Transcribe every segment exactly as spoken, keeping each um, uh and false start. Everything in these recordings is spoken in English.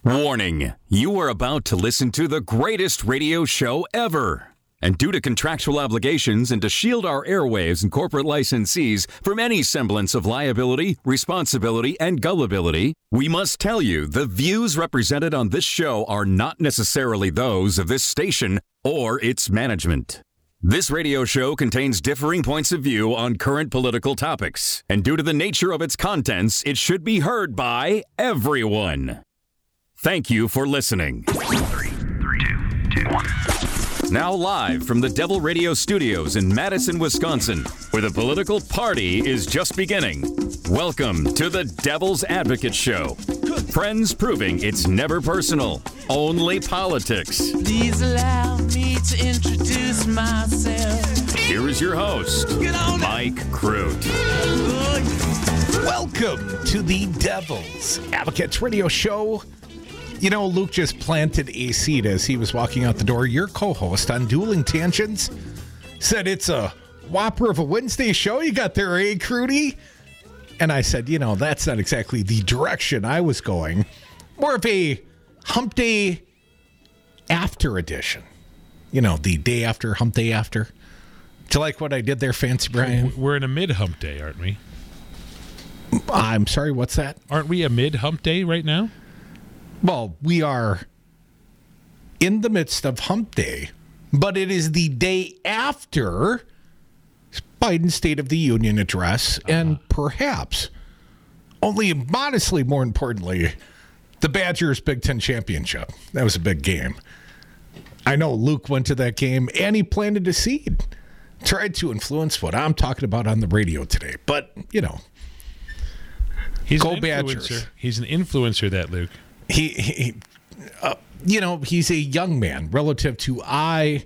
Warning, you are about to listen to the greatest radio show ever. And due to contractual obligations and to shield our airwaves and corporate licensees from any semblance of liability, responsibility, and gullibility, we must tell you the views represented on this show are not necessarily those of this station or its management. This radio show contains differing points of view on current political topics, and due to the nature of its contents, it should be heard by everyone. Thank you for listening. Three, three, two, two, one. Now live from the Devil Radio Studios in Madison, Wisconsin, where the political party is just beginning. Welcome to the Devil's Advocate Show. Friends proving it's never personal, only politics. Please allow me to introduce myself. Here is your host, Mike Crute. Welcome to the Devil's Advocates Radio Show. You know, Luke just planted a seed as he was walking out the door. Your co-host on Dueling Tangents said it's a whopper of a Wednesday show you got there, eh, Crudy? And I said, you know, that's not exactly the direction I was going. More of a hump day after edition. You know, the day after, hump day after. Do you like what I did there, Fancy Brian? We're in a mid-hump day, aren't we? I'm sorry, what's that? Aren't we a mid-hump day right now? Well, we are in the midst of hump day, but it is the day after Biden's State of the Union address, uh-huh. and perhaps, only modestly more importantly, the Badgers Big Ten Championship. That was a big game. I know Luke went to that game, and he planted a seed. Tried to influence what I'm talking about on the radio today, but, you know, He's go an Badgers. Influencer. He's an influencer, that Luke. He, he uh, you know, he's a young man relative to I.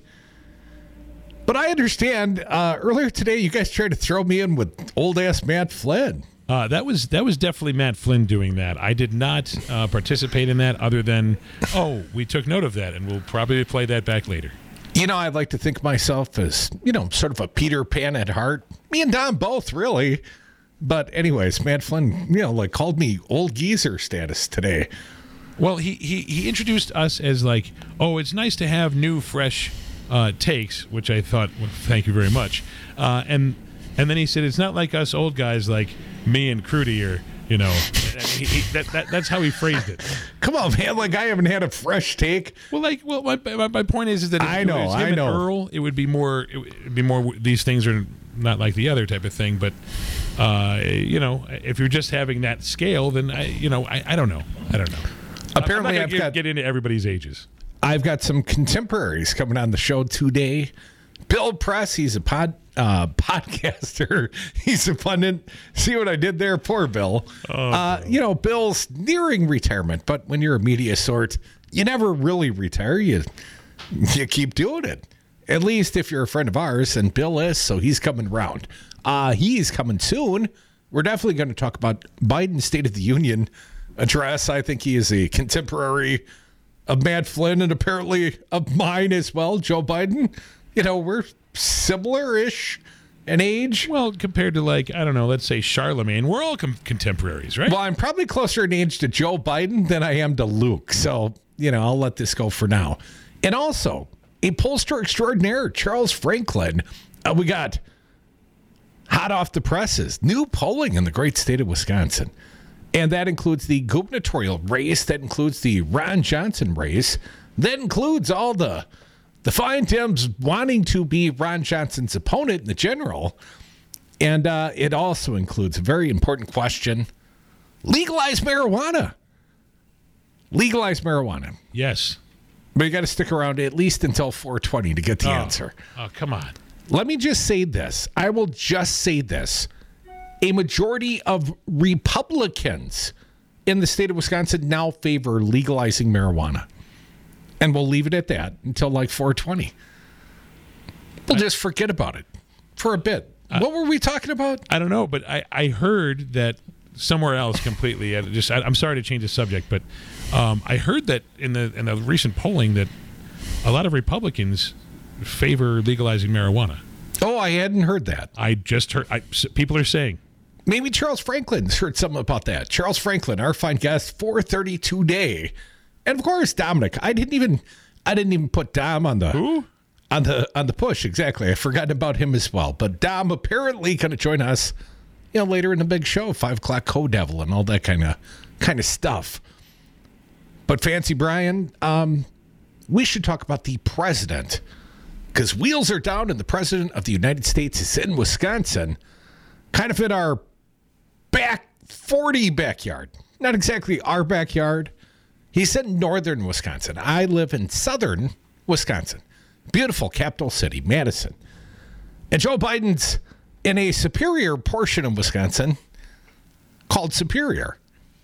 But I understand. Uh, earlier today, you guys tried to throw me in with old ass Matt Flynn. Uh, that was that was definitely Matt Flynn doing that. I did not uh, participate in that. Other than, oh, we took note of that, and we'll probably play that back later. You know, I'd like to think of myself as, you know, sort of a Peter Pan at heart. Me and Don both, really. But anyways, Matt Flynn, you know, like called me old geezer status today. Well, he, he, he introduced us as like, oh, it's nice to have new, fresh uh, takes, which I thought, well, thank you very much. Uh, and and then he said, it's not like us old guys like me and Crudy or, you know, he, he, that, that that's how he phrased it. Come on, man, like I haven't had a fresh take. Well, like, well, my my, my point is, is that if I it know, was him I and know. Earl, it would be more, it would be more, these things are not like the other type of thing, but, uh, you know, if you're just having that scale, then, I, you know, I, I don't know. I don't know. Apparently, I'm not I've get, got get into everybody's ages. I've got some contemporaries coming on the show today. Bill Press, he's a pod uh, podcaster. He's a pundit. See what I did there? Poor Bill. Oh, uh, you know, Bill's nearing retirement, but when you're a media sort, you never really retire. You you keep doing it. At least if you're a friend of ours, and Bill is, so he's coming around. Uh, he's coming soon. We're definitely going to talk about Biden's State of the Union address. I think he is a contemporary of Matt Flynn and apparently of mine as well, Joe Biden. You know, we're similar-ish in age. Well, compared to, like, I don't know, let's say Charlemagne, we're all com- contemporaries, right? Well, I'm probably closer in age to Joe Biden than I am to Luke. So, you know, I'll let this go for now. And also, a pollster extraordinaire, Charles Franklin. Uh, we got hot off the presses, new polling in the great state of Wisconsin. And that includes the gubernatorial race. That includes the Ron Johnson race. That includes all the the fine Dems wanting to be Ron Johnson's opponent in the general. And uh, it also includes a very important question. Legalize marijuana. Legalize marijuana. Yes. But you got to stick around at least until four twenty to get the oh. answer. Oh, come on. Let me just say this. I will just say this. A majority of Republicans in the state of Wisconsin now favor legalizing marijuana. And we'll leave it at that until like four twenty. We'll I, just forget about it for a bit. Uh, what were we talking about? I don't know, but I, I heard that somewhere else completely. I just I, I'm sorry to change the subject, but um, I heard that in the in the recent polling that a lot of Republicans favor legalizing marijuana. Oh, I hadn't heard that. I just heard I, people are saying. Maybe Charles Franklin's heard something about that. Charles Franklin, our fine guest, four thirty today And of course, Dominic. I didn't even I didn't even put Dom on the Who? on the on the push. Exactly. I forgot about him as well. But Dom apparently going to join us, you know, later in the big show, five o'clock Co-Devil and all that kind of kind of stuff. But Fancy Brian, um, we should talk about the president, because wheels are down and the president of the United States is in Wisconsin, kind of in our back forty backyard. Not exactly our backyard. He's in northern Wisconsin. I live in southern Wisconsin. Beautiful capital city, Madison. And Joe Biden's in a superior portion of Wisconsin called Superior.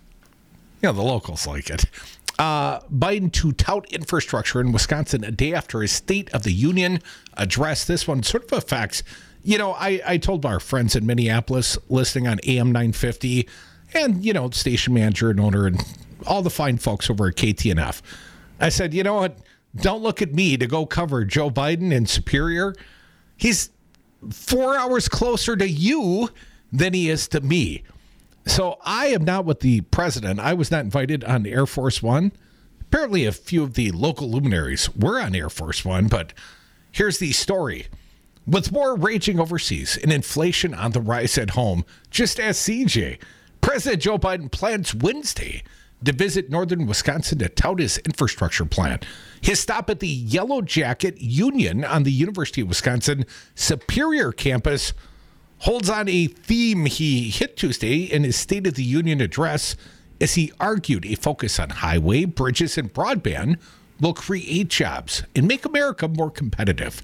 You know, the locals like it. Uh, Biden to tout infrastructure in Wisconsin a day after his State of the Union address. This one sort of affects, you know, I, I told our friends in Minneapolis listening on A M nine fifty and, you know, station manager and owner and all the fine folks over at K T N F. I said, you know what? Don't look at me to go cover Joe Biden in Superior. He's four hours closer to you than he is to me. So I am not with the president. I was not invited on Air Force One. Apparently a few of the local luminaries were on Air Force One, but here's the story. With war raging overseas and inflation on the rise at home, just ask C J. President Joe Biden plans Wednesday to visit northern Wisconsin to tout his infrastructure plan. His stop at the Yellow Jacket Union on the University of Wisconsin Superior campus holds on a theme he hit Tuesday in his State of the Union address as he argued a focus on highway, bridges, and broadband will create jobs and make America more competitive.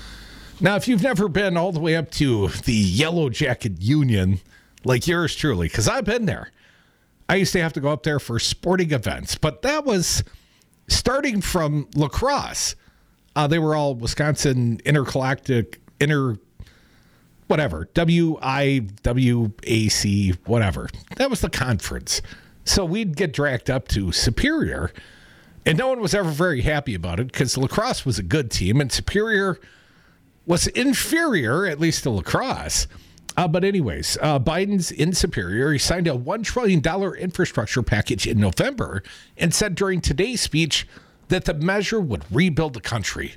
Now, if you've never been all the way up to the Yellow Jacket Union, like yours truly, because I've been there. I used to have to go up there for sporting events, but that was starting from lacrosse. Uh, they were all Wisconsin intergalactic, inter, whatever, W I W A C, whatever. That was the conference. So we'd get dragged up to Superior, and no one was ever very happy about it because lacrosse was a good team, and Superior was inferior, at least to lacrosse. Uh, but anyways, uh, Biden's in Superior. He signed a one trillion dollars infrastructure package in November and said during today's speech that the measure would rebuild the country.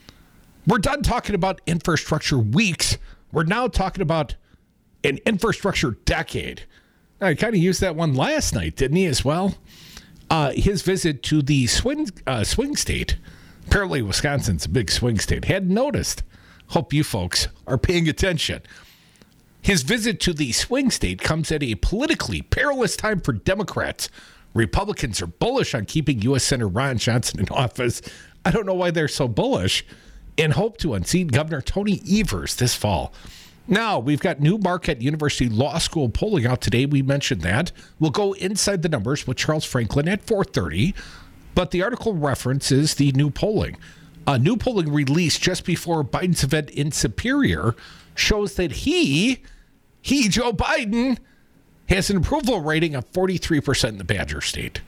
We're done talking about infrastructure weeks. We're now talking about an infrastructure decade. Now, he kind of used that one last night, didn't he, as well? Uh, his visit to the swing, uh, swing state, apparently Wisconsin's a big swing state, hadn't noticed. Hope you folks are paying attention. His visit to the swing state comes at a politically perilous time for Democrats. Republicans are bullish on keeping U S Senator Ron Johnson in office. I don't know why they're so bullish, and hope to unseat Governor Tony Evers this fall. Now, we've got new Marquette University Law School polling out today. We mentioned that. We'll go inside the numbers with Charles Franklin at four thirty, but the article references the new polling. A new polling released just before Biden's event in Superior shows that he, he, Joe Biden, has an approval rating of forty-three percent in the Badger State.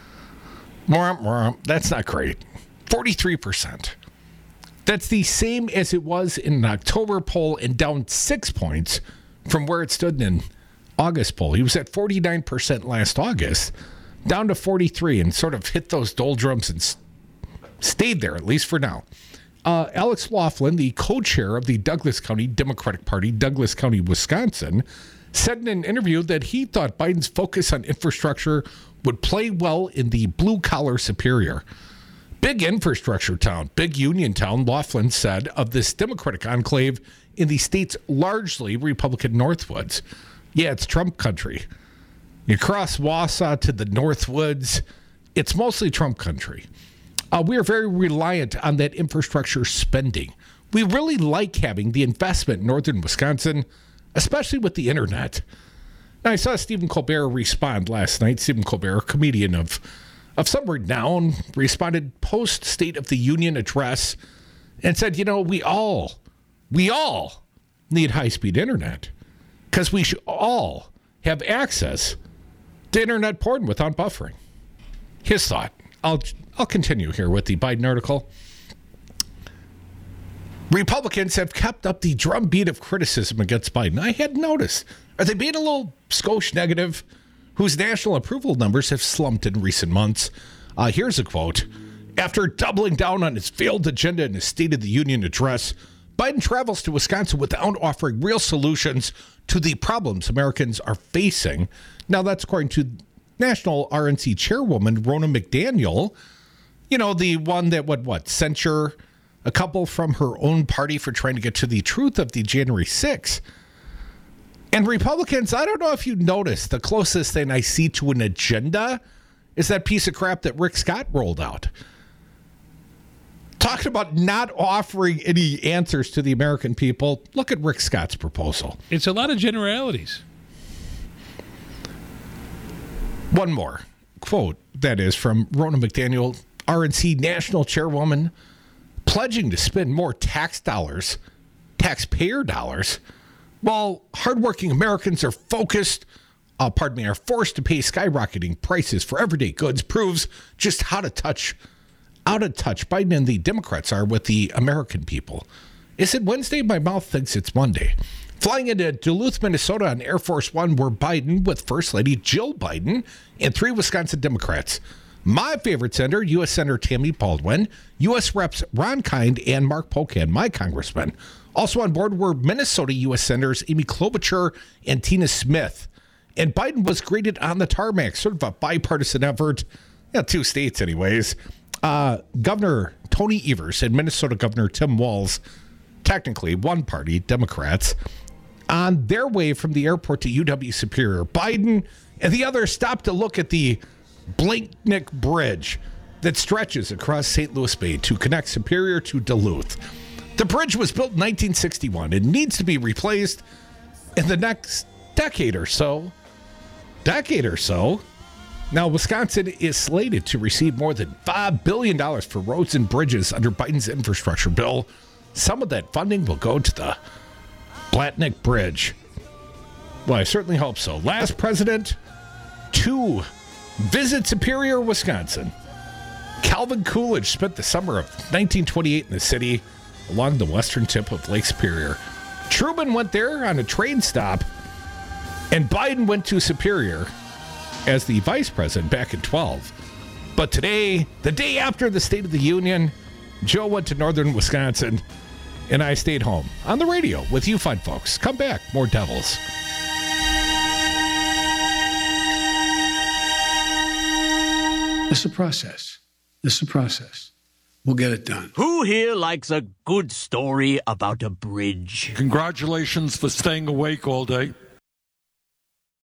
That's not great. forty-three percent. That's the same as it was in an October poll and down six points from where it stood in an August poll. He was at forty-nine percent last August, down to forty-three, and sort of hit those doldrums and stayed there, at least for now. Uh, Alex Laughlin, the co-chair of the Douglas County Democratic Party, Douglas County, Wisconsin, said in an interview that he thought Biden's focus on infrastructure would play well in the blue-collar Superior. Big infrastructure town, big union town, Laughlin said of this Democratic enclave in the state's largely Republican Northwoods. Yeah, it's Trump country. You cross Wausau to the Northwoods, it's mostly Trump country. Uh, we are very reliant on that infrastructure spending. We really like having the investment in northern Wisconsin, especially with the internet. Now, I saw Stephen Colbert respond last night. Stephen Colbert, a comedian of, of some renown, responded post-State of the Union address and said, you know, we all, we all need high-speed internet because we should all have access to internet porn without buffering. His thought. I'll I'll continue here with the Biden article. Republicans have kept up the drumbeat of criticism against Biden. I had noticed. Are they being a little skosh negative? Whose national approval numbers have slumped in recent months. Uh, here's a quote. After doubling down on his failed agenda in his State of the Union address, Biden travels to Wisconsin without offering real solutions to the problems Americans are facing. Now, that's according to National R N C Chairwoman Ronna McDaniel, you know, the one that would, what, censure a couple from her own party for trying to get to the truth of the January sixth. And Republicans, I don't know if you noticed, the closest thing I see to an agenda is that piece of crap that Rick Scott rolled out. Talking about not offering any answers to the American people. Look at Rick Scott's proposal. It's a lot of generalities. One more quote, that is from Ronna McDaniel, R N C National Chairwoman, pledging to spend more tax dollars, taxpayer dollars, while hardworking Americans are focused, uh, pardon me, are forced to pay skyrocketing prices for everyday goods, proves just how to touch, out of touch Biden and the Democrats are with the American people. Is it Wednesday? My mouth thinks it's Monday. Flying into Duluth, Minnesota on Air Force One were Biden with First Lady Jill Biden and three Wisconsin Democrats. My favorite senator, U S Senator Tammy Baldwin, U S Reps Ron Kind and Mark Pocan, my congressman. Also on board were Minnesota U S Senators Amy Klobuchar and Tina Smith. And Biden was greeted on the tarmac, sort of a bipartisan effort. Yeah, two states anyways. Uh, Governor Tony Evers and Minnesota Governor Tim Walz, technically one party, Democrats, on their way from the airport to U W Superior. Biden and the others stopped to look at the Blankneck Bridge that stretches across Saint Louis Bay to connect Superior to Duluth. The bridge was built in nineteen sixty-one and needs to be replaced in the next decade or so. Decade or so. Now, Wisconsin is slated to receive more than five billion dollars for roads and bridges under Biden's infrastructure bill. Some of that funding will go to the Blankneck Bridge. Well, I certainly hope so. Last president to visit Superior, Wisconsin. Calvin Coolidge spent the summer of nineteen twenty-eight in the city along the western tip of Lake Superior. Truman went there on a train stop, and Biden went to Superior as the vice president back in twelve. But today, the day after the State of the Union, Joe went to northern Wisconsin, and I stayed home on the radio with you fine folks. Come back, more Devils. It's a process. It's a process. We'll get it done. Who here likes a good story about a bridge? Congratulations for staying awake all day.